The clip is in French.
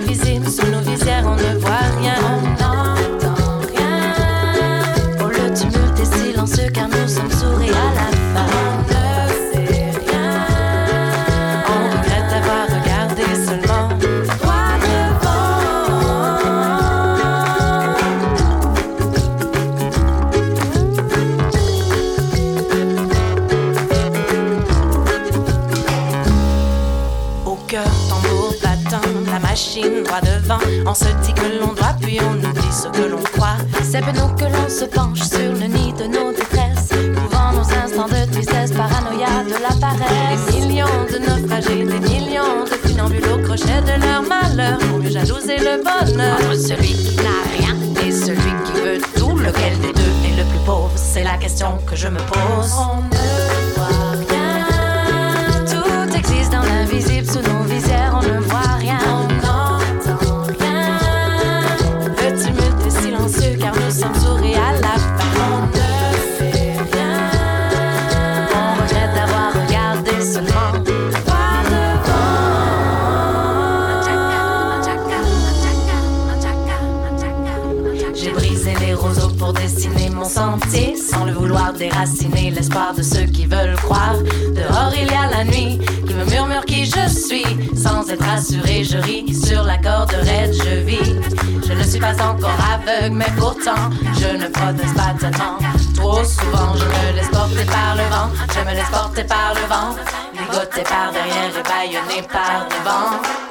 invisible, sous nos visières on ne voit rien. On n'entend rien. Pour le tumulte est silencieux car nous sommes sourds et à la fin on ne sait rien. On regrette d'avoir regardé seulement droit devant. Au cœur, tambour battant, la machine droit devant. On se dit que l'on doit puis on oublie ce que l'on croit. C'est peu nous que l'on se penche sur le nid de nos détresses, couvrant nos instants de tristesse, paranoïa de la paresse. Des millions de naufragés, des millions de funambules au crochet de leur malheur, pour mieux jalouser le bonheur. Entre celui qui n'a rien et celui qui veut tout, lequel des deux est le plus pauvre? C'est la question que je me pose. On ne voit rien. Tout existe dans l'invisible, sous nos visières on ne voit rien. On n'entend rien. Le tumulte est silencieux car nous sommes sourds et à la fin on ne sait rien. On regrette d'avoir regardé seulement droit devant. J'ai brisé les roseaux pour dessiner mon sentier, sans le vouloir déraciner l'espoir de ceux qui veulent croire. Dehors il y a la nuit qui me murmure qui je suis. Sans être assuré, je ris sur la corde raide, je vis. Je ne suis pas encore aveugle, mais pourtant je ne proteste pas tellement. Trop souvent je me laisse porter par le vent. Je me laisse porter par le vent, ligoté par derrière et bâillonné par devant.